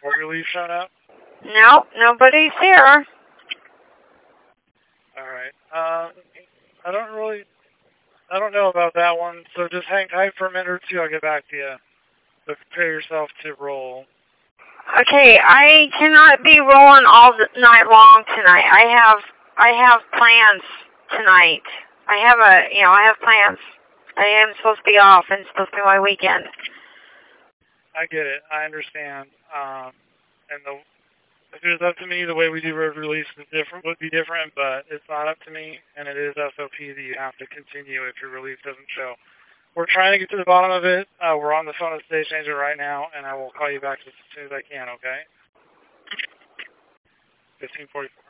Port relief showing up? No, nobody's here. Alright. I don't know about that one, so just hang tight for a minute or two, I'll get back to you. But prepare yourself to roll. Okay, I cannot be rolling all night long tonight. I have plans tonight. I have plans. I am supposed to be off, and it's supposed to be my weekend. I get it. I understand. If it was up to me, the way we do road release would be different, but it's not up to me, and it is SOP that you have to continue if your release doesn't show. We're trying to get to the bottom of it. We're on the phone with the station agent right now, and I will call you back just as soon as I can, okay? 1544.